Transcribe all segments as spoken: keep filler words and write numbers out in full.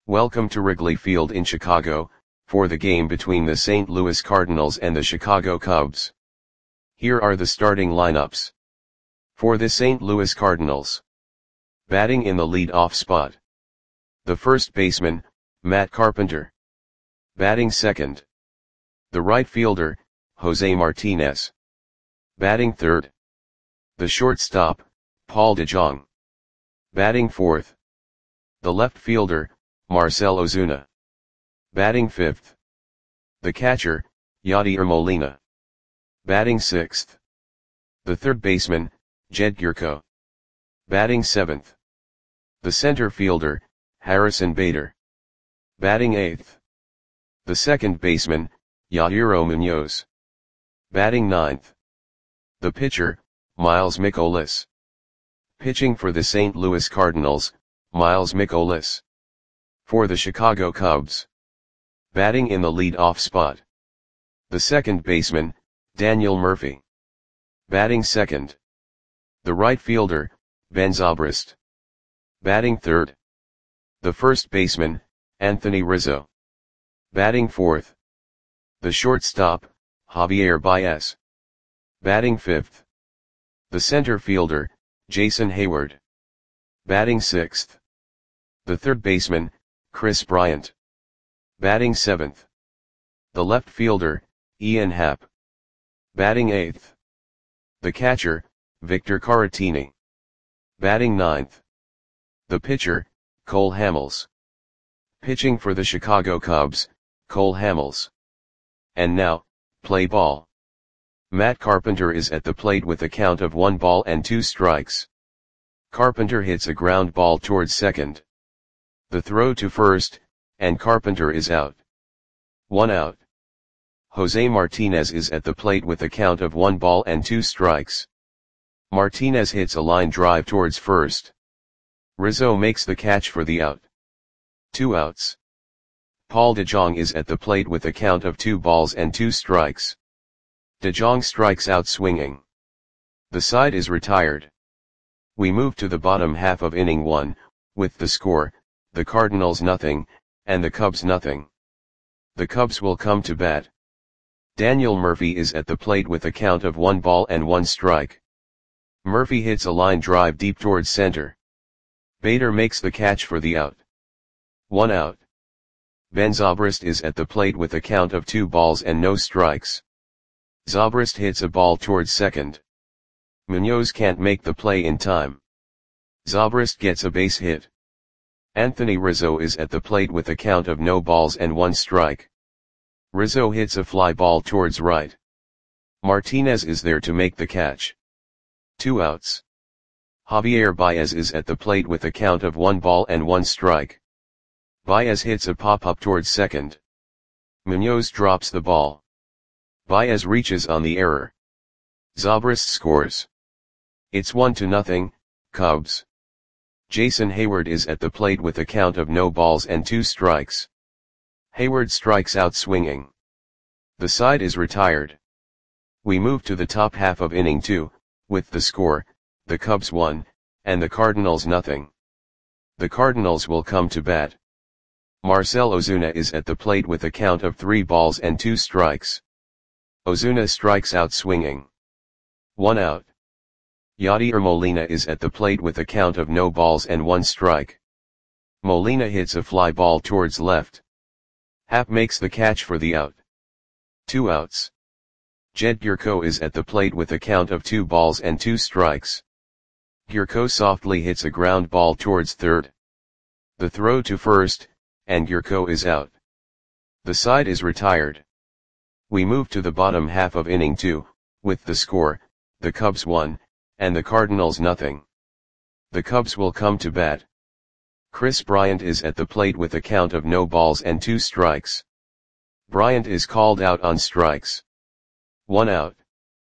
Welcome to Wrigley Field in Chicago, for the game between the Saint Louis Cardinals and the Chicago Cubs. Here are the starting lineups. For the Saint Louis Cardinals. Batting in the lead-off spot. The first baseman, Matt Carpenter. Batting second. The right fielder, Jose Martinez. Batting third. The shortstop, Paul DeJong. Batting fourth. The left fielder, Marcell Ozuna. Batting fifth. The catcher, Yadier Molina. Batting sixth. The third baseman, Jed Gyorko. Batting seventh. The center fielder, Harrison Bader. Batting eighth. The second baseman, Yadier Munoz. Batting ninth. The pitcher, Miles Mikolas. Pitching for the Saint Louis Cardinals, Miles Mikolas. For the Chicago Cubs. Batting in the lead-off spot. The second baseman, Daniel Murphy. Batting second. The right fielder, Ben Zobrist. Batting third. The first baseman, Anthony Rizzo. Batting fourth. The shortstop, Javier Baez. Batting fifth. The center fielder, Jason Heyward. Batting sixth. The third baseman, Kris Bryant. Batting seventh. The left fielder, Ian Happ. Batting eighth. The catcher, Victor Caratini. Batting ninth. The pitcher, Cole Hamels. Pitching for the Chicago Cubs, Cole Hamels. And now, play ball. Matt Carpenter is at the plate with a count of one ball and two strikes. Carpenter hits a ground ball towards second. The throw to first, and Carpenter is out. One out. Jose Martinez is at the plate with a count of one ball and two strikes. Martinez hits a line drive towards first. Rizzo makes the catch for the out. Two outs. Paul DeJong is at the plate with a count of two balls and two strikes. DeJong strikes out swinging. The side is retired. We move to the bottom half of inning one, with the score, the Cardinals nothing, and the Cubs nothing. The Cubs will come to bat. Daniel Murphy is at the plate with a count of one ball and one strike. Murphy hits a line drive deep towards center. Bader makes the catch for the out. One out. Ben Zobrist is at the plate with a count of two balls and no strikes. Zobrist hits a ball towards second. Munoz can't make the play in time. Zobrist gets a base hit. Anthony Rizzo is at the plate with a count of no balls and one strike. Rizzo hits a fly ball towards right. Martinez is there to make the catch. Two outs. Javier Baez is at the plate with a count of one ball and one strike. Baez hits a pop-up towards second. Munoz drops the ball. Baez reaches on the error. Zobrist scores. It's one to nothing, Cubs. Jason Heyward is at the plate with a count of no balls and two strikes. Heyward strikes out swinging. The side is retired. We move to the top half of inning two, with the score, the Cubs one, and the Cardinals nothing. The Cardinals will come to bat. Marcell Ozuna is at the plate with a count of three balls and two strikes. Ozuna strikes out swinging. One out. Yadier Molina is at the plate with a count of no balls and one strike. Molina hits a fly ball towards left. Happ makes the catch for the out. Two outs. Jed Gyorko is at the plate with a count of two balls and two strikes. Gyorko softly hits a ground ball towards third. The throw to first, and Gyorko is out. The side is retired. We move to the bottom half of inning two, with the score, the Cubs one, and the Cardinals nothing. The Cubs will come to bat. Kris Bryant is at the plate with a count of no balls and two strikes. Bryant is called out on strikes. One out.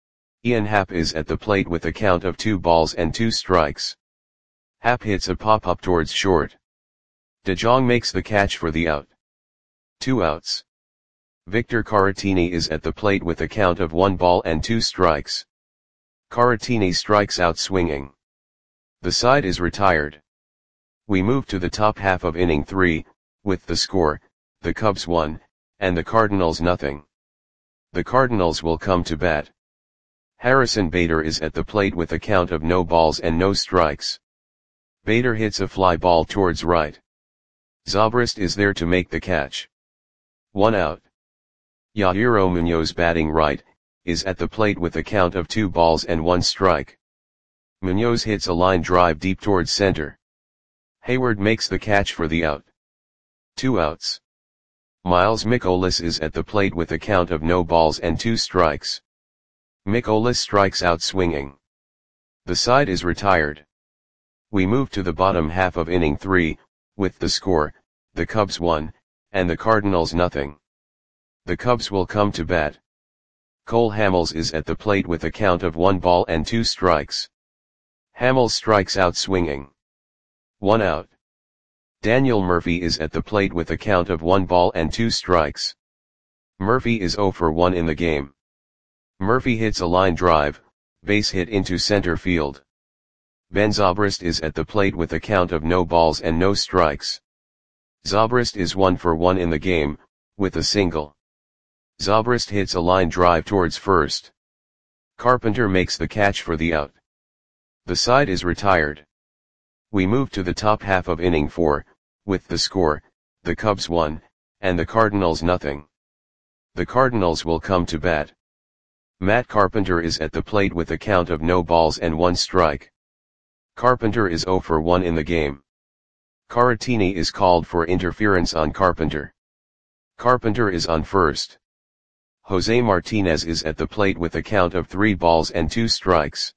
Ian Happ is at the plate with a count of two balls and two strikes. Happ hits a pop-up towards short. DeJong makes the catch for the out. Two outs. Victor Caratini is at the plate with a count of one ball and two strikes. Caratini strikes out swinging. The side is retired. We move to the top half of inning three, with the score, the Cubs one, and the Cardinals nothing. The Cardinals will come to bat. Harrison Bader is at the plate with a count of no balls and no strikes. Bader hits a fly ball towards right. Zobrist is there to make the catch. One out. Yadier Munoz batting right, is at the plate with a count of two balls and one strike. Munoz hits a line drive deep towards center. Hayward makes the catch for the out. Two outs. Miles Mikolas is at the plate with a count of no balls and two strikes. Mikolas strikes out swinging. The side is retired. We move to the bottom half of inning three, with the score, the Cubs one, and the Cardinals nothing. The Cubs will come to bat. Cole Hamels is at the plate with a count of one ball and two strikes. Hamels strikes out swinging. One out. Daniel Murphy is at the plate with a count of one ball and two strikes. Murphy is zero for one in the game. Murphy hits a line drive, base hit into center field. Ben Zobrist is at the plate with a count of no balls and no strikes. Zobrist is one for one in the game, with a single. Zobrist hits a line drive towards first. Carpenter makes the catch for the out. The side is retired. We move to the top half of inning four, with the score, the Cubs one, and the Cardinals nothing. The Cardinals will come to bat. Matt Carpenter is at the plate with a count of no balls and one strike. Carpenter is zero for one in the game. Caratini is called for interference on Carpenter. Carpenter is on first. Jose Martinez is at the plate with a count of three balls and two strikes.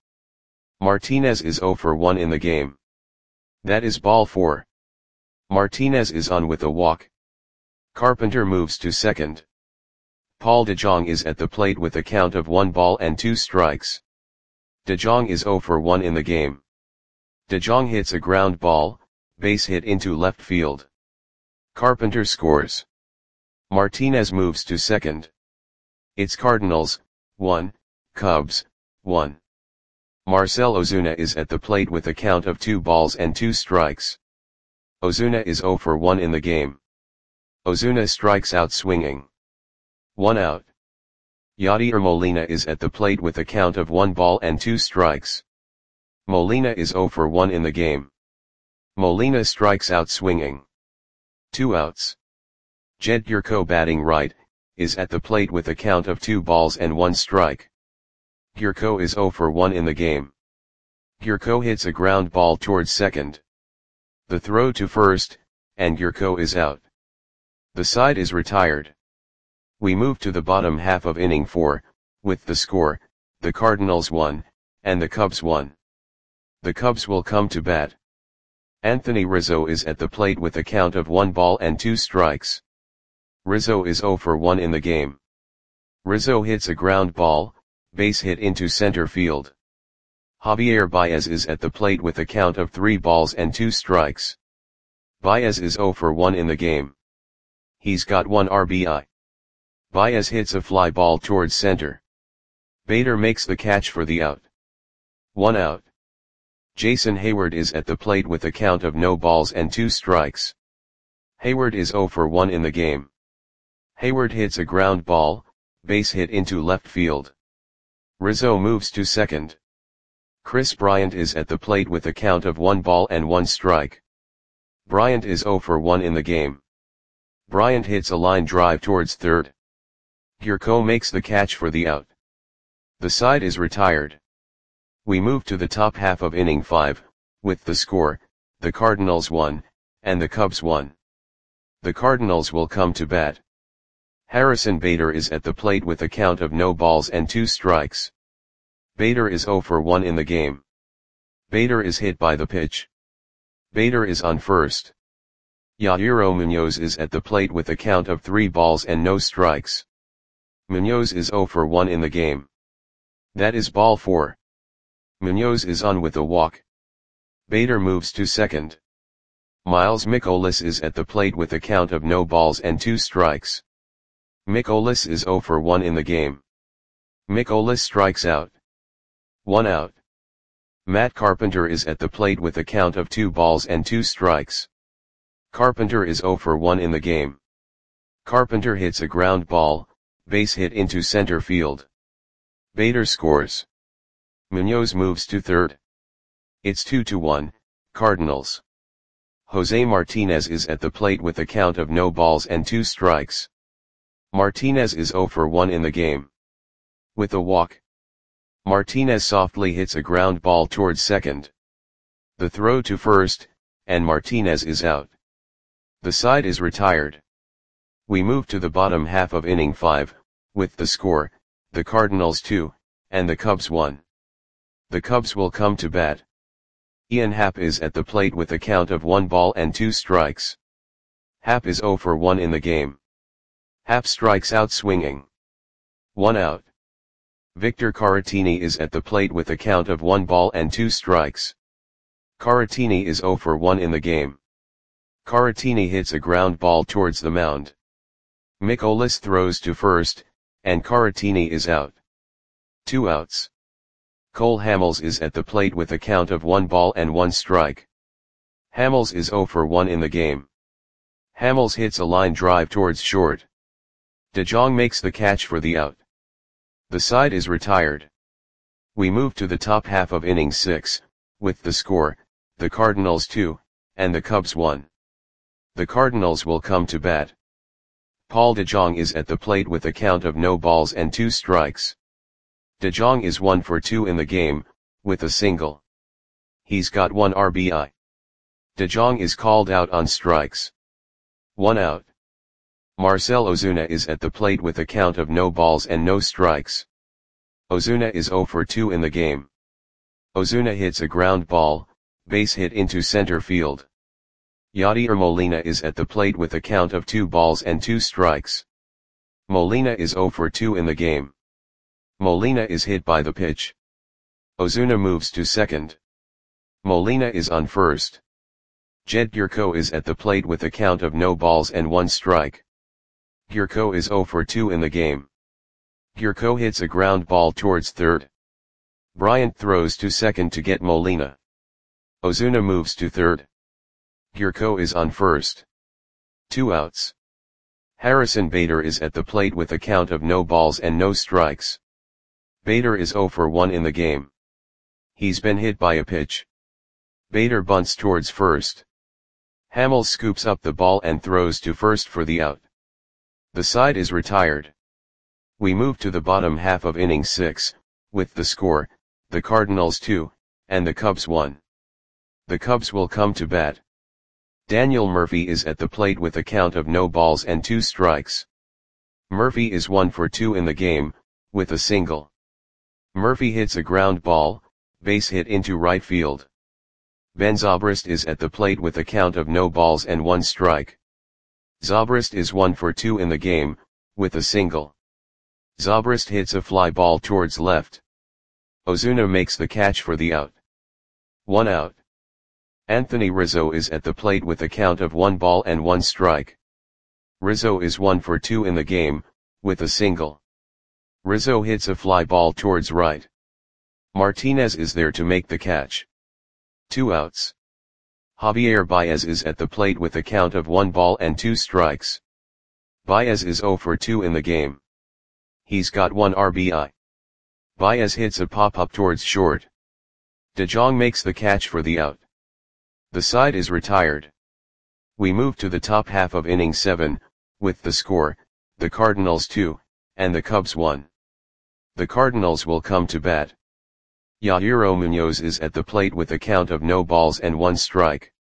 Martinez is zero for one in the game. That is ball four. Martinez is on with a walk. Carpenter moves to second. Paul DeJong is at the plate with a count of one ball and two strikes. DeJong is zero for one in the game. DeJong hits a ground ball, base hit into left field. Carpenter scores. Martinez moves to second. It's Cardinals, one, Cubs, one. Marcell Ozuna is at the plate with a count of two balls and two strikes. Ozuna is zero for one in the game. Ozuna strikes out swinging. One out. Yadier Molina is at the plate with a count of one ball and two strikes. Molina is zero for one in the game. Molina strikes out swinging. Two outs. Jed Gyorko batting right, is at the plate with a count of two balls and one strike. Gyorko is zero for one in the game. Gyorko hits a ground ball towards second. The throw to first, and Gyorko is out. The side is retired. We move to the bottom half of inning four, with the score, the Cardinals one, and the Cubs one. The Cubs will come to bat. Anthony Rizzo is at the plate with a count of one ball and two strikes. Rizzo is zero for one in the game. Rizzo hits a ground ball, base hit into center field. Javier Baez is at the plate with a count of three balls and two strikes. Baez is zero for one in the game. He's got one R B I. Baez hits a fly ball towards center. Bader makes the catch for the out. One out. Jason Hayward is at the plate with a count of no balls and two strikes. Hayward is zero for one in the game. Hayward hits a ground ball, base hit into left field. Rizzo moves to second. Chris Bryant is at the plate with a count of one ball and one strike. Bryant is zero for one in the game. Bryant hits a line drive towards third. Gyorko makes the catch for the out. The side is retired. We move to the top half of inning five, with the score, the Cardinals one, and the Cubs one. The Cardinals will come to bat. Harrison Bader is at the plate with a count of no balls and two strikes. Bader is zero for one in the game. Bader is hit by the pitch. Bader is on first. Yadier Munoz is at the plate with a count of three balls and no strikes. Munoz is zero for one in the game. That is ball four. Munoz is on with a walk. Bader moves to second. Miles Mikolas is at the plate with a count of no balls and two strikes. Mikolas is zero for one in the game. Mikolas strikes out. One out. Matt Carpenter is at the plate with a count of two balls and two strikes. Carpenter is zero for one in the game. Carpenter hits a ground ball, base hit into center field. Bader scores. Munoz moves to third. It's two to one, Cardinals. Jose Martinez is at the plate with a count of no balls and two strikes. Martinez is zero for one in the game. With a walk, Martinez softly hits a ground ball towards second. The throw to first, and Martinez is out. The side is retired. We move to the bottom half of inning five, with the score, the Cardinals two, and the Cubs one. The Cubs will come to bat. Ian Happ is at the plate with a count of one ball and two strikes. Happ is zero for one in the game. Happ strikes out swinging. One out. Victor Caratini is at the plate with a count of one ball and two strikes. Caratini is zero for one in the game. Caratini hits a ground ball towards the mound. Mikolas throws to first, and Caratini is out. Two outs. Cole Hamels is at the plate with a count of one ball and one strike. Hamels is zero for one in the game. Hamels hits a line drive towards short. DeJong makes the catch for the out. The side is retired. We move to the top half of inning six, with the score, the Cardinals two, and the Cubs one. The Cardinals will come to bat. Paul DeJong is at the plate with a count of no balls and two strikes. DeJong is one for two in the game, with a single. He's got one R B I. DeJong is called out on strikes. One out. Marcell Ozuna is at the plate with a count of no balls and no strikes. Ozuna is zero for two in the game. Ozuna hits a ground ball, base hit into center field. Yadier Molina is at the plate with a count of two balls and two strikes. Molina is zero for two in the game. Molina is hit by the pitch. Ozuna moves to second. Molina is on first. Jed Gyorko is at the plate with a count of no balls and one strike. Gyorko is zero for two in the game. Gyorko hits a ground ball towards third. Bryant throws to second to get Molina. Ozuna moves to third. Gyorko is on first. Two outs. Harrison Bader is at the plate with a count of no balls and no strikes. Bader is zero for one in the game. He's been hit by a pitch. Bader bunts towards first. Hamels scoops up the ball and throws to first for the out. The side is retired. We move to the bottom half of inning six, with the score, the Cardinals two, and the Cubs one. The Cubs will come to bat. Daniel Murphy is at the plate with a count of no balls and two strikes. Murphy is one for two in the game, with a single. Murphy hits a ground ball, base hit into right field. Ben Zobrist is at the plate with a count of no balls and one strike. Zobrist is one for two in the game, with a single. Zobrist hits a fly ball towards left. Ozuna makes the catch for the out. One out. Anthony Rizzo is at the plate with a count of one ball and one strike. Rizzo is one for two in the game, with a single. Rizzo hits a fly ball towards right. Martinez is there to make the catch. Two outs. Javier Baez is at the plate with a count of one ball and two strikes. Baez is zero for two in the game. He's got one R B I. Baez hits a pop-up towards short. DeJong makes the catch for the out. The side is retired. We move to the top half of inning seven, with the score, the Cardinals two, and the Cubs one. The Cardinals will come to bat. Yairo Munoz is at the plate with a count of no balls and one strike.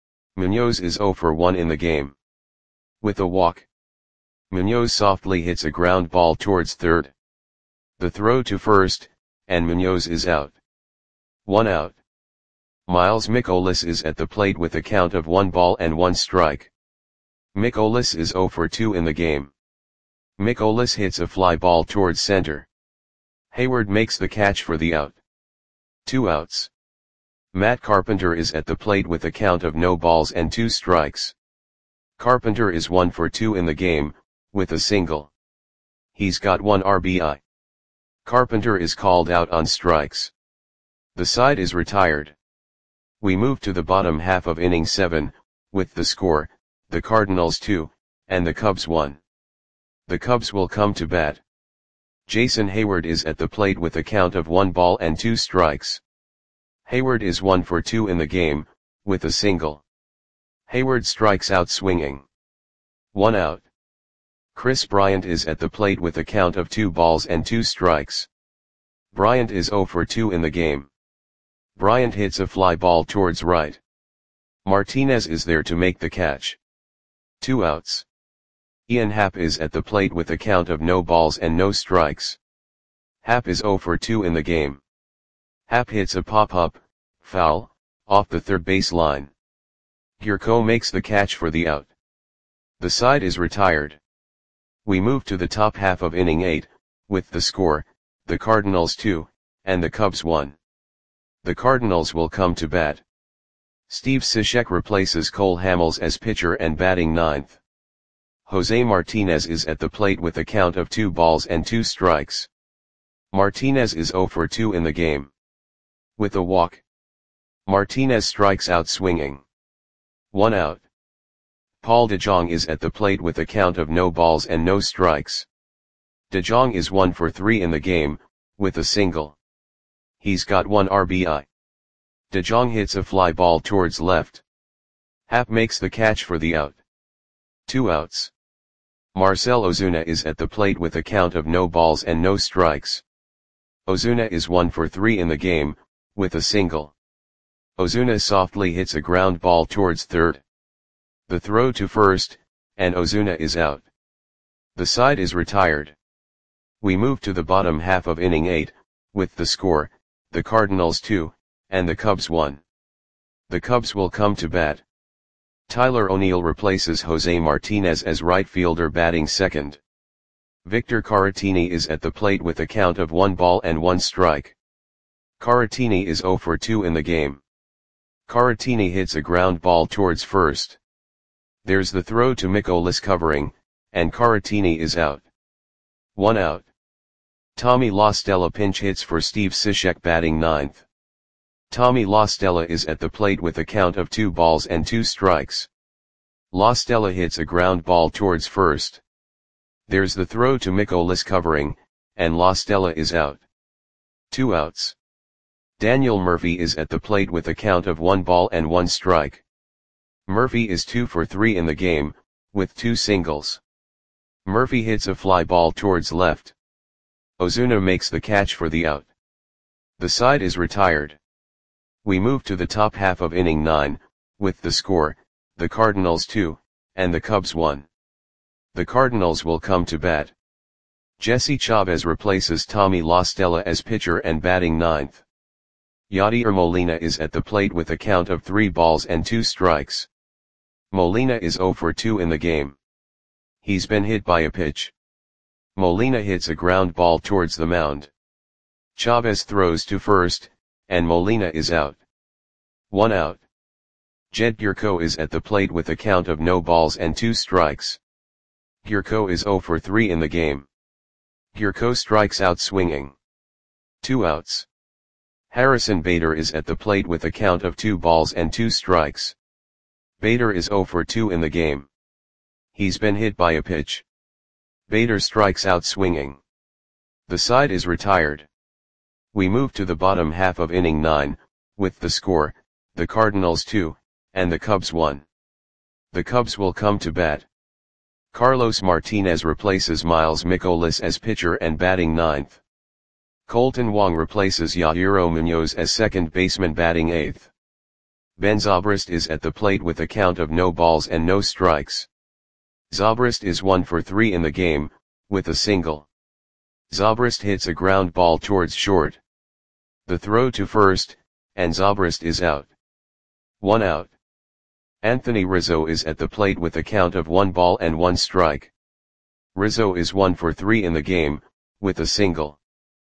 Munoz is zero for one in the game. With a walk, Munoz softly hits a ground ball towards third. The throw to first, and Munoz is out. One out. Miles Mikolas is at the plate with a count of one ball and one strike. Mikolas is zero for two in the game. Mikolas hits a fly ball towards center. Hayward makes the catch for the out. Two outs. Matt Carpenter is at the plate with a count of no balls and two strikes. Carpenter is one for two in the game, with a single. He's got one R B I. Carpenter is called out on strikes. The side is retired. We move to the bottom half of inning seven, with the score, the Cardinals two, and the Cubs one. The Cubs will come to bat. Jason Heyward is at the plate with a count of one ball and two strikes. Heyward is one for two in the game, with a single. Heyward strikes out swinging. One out. Chris Bryant is at the plate with a count of two balls and two strikes. Bryant is zero for two in the game. Bryant hits a fly ball towards right. Martinez is there to make the catch. Two outs. Ian Happ is at the plate with a count of no balls and no strikes. Happ is zero for two in the game. Happ hits a pop-up, foul, off the third base line. Gyorko makes the catch for the out. The side is retired. We move to the top half of inning eight, with the score, the Cardinals two, and the Cubs one. The Cardinals will come to bat. Steve Cishek replaces Cole Hamels as pitcher and batting ninth. Jose Martinez is at the plate with a count of two balls and two strikes. Martinez is zero for two in the game. With a walk. Martinez strikes out swinging. One out. Paul DeJong is at the plate with a count of no balls and no strikes. DeJong is one for three in the game, with a single. He's got one R B I. DeJong hits a fly ball towards left. Happ makes the catch for the out. Two outs. Marcell Ozuna is at the plate with a count of no balls and no strikes. Ozuna is one for three in the game, with a single. Ozuna softly hits a ground ball towards third. The throw to first, and Ozuna is out. The side is retired. We move to the bottom half of inning eight, with the score, the Cardinals two, and the Cubs one. The Cubs will come to bat. Tyler O'Neill replaces Jose Martinez as right fielder batting second. Victor Caratini is at the plate with a count of one ball and one strike. Caratini is zero for two in the game. Caratini hits a ground ball towards first. There's the throw to Mikolas covering, and Caratini is out. One out. Tommy La Stella pinch hits for Steve Cishek batting ninth. Tommy La Stella is at the plate with a count of two balls and two strikes. La Stella hits a ground ball towards first. There's the throw to Mikolas covering, and La Stella is out. Two outs. Daniel Murphy is at the plate with a count of one ball and one strike. Murphy is two for three in the game, with two singles. Murphy hits a fly ball towards left. Ozuna makes the catch for the out. The side is retired. We move to the top half of inning nine, with the score, the Cardinals two, and the Cubs one. The Cardinals will come to bat. Jesse Chavez replaces Tommy La Stella as pitcher and batting ninth. Yadier Molina is at the plate with a count of three balls and two strikes. Molina is zero for two in the game. He's been hit by a pitch. Molina hits a ground ball towards the mound. Chavez throws to first, and Molina is out. One out. Jed Gyorko is at the plate with a count of no balls and two strikes. Gyorko is zero for three in the game. Gyorko strikes out swinging. Two outs. Harrison Bader is at the plate with a count of two balls and two strikes. Bader is zero for two in the game. He's been hit by a pitch. Bader strikes out swinging. The side is retired. We move to the bottom half of inning nine, with the score, the Cardinals two, and the Cubs one. The Cubs will come to bat. Carlos Martinez replaces Miles Mikolas as pitcher and batting ninth. Colton Wong replaces Yairo Munoz as second baseman batting eighth. Ben Zobrist is at the plate with a count of no balls and no strikes. Zobrist is one for three in the game, with a single. Zobrist hits a ground ball towards short. The throw to first, and Zobrist is out. One out. Anthony Rizzo is at the plate with a count of one ball and one strike. Rizzo is one for three in the game, with a single.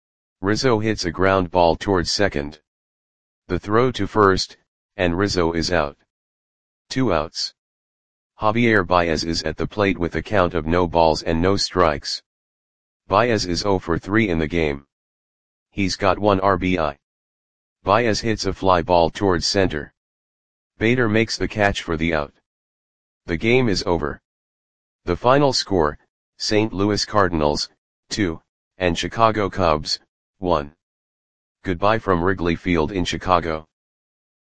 Rizzo hits a ground ball towards second. The throw to first, and Rizzo is out. Two outs. Javier Baez is at the plate with a count of no balls and no strikes. Baez is zero for three in the game. He's got one R B I. Baez hits a fly ball towards center. Bader makes the catch for the out. The game is over. The final score, Saint Louis Cardinals, two, and Chicago Cubs, one. Goodbye from Wrigley Field in Chicago.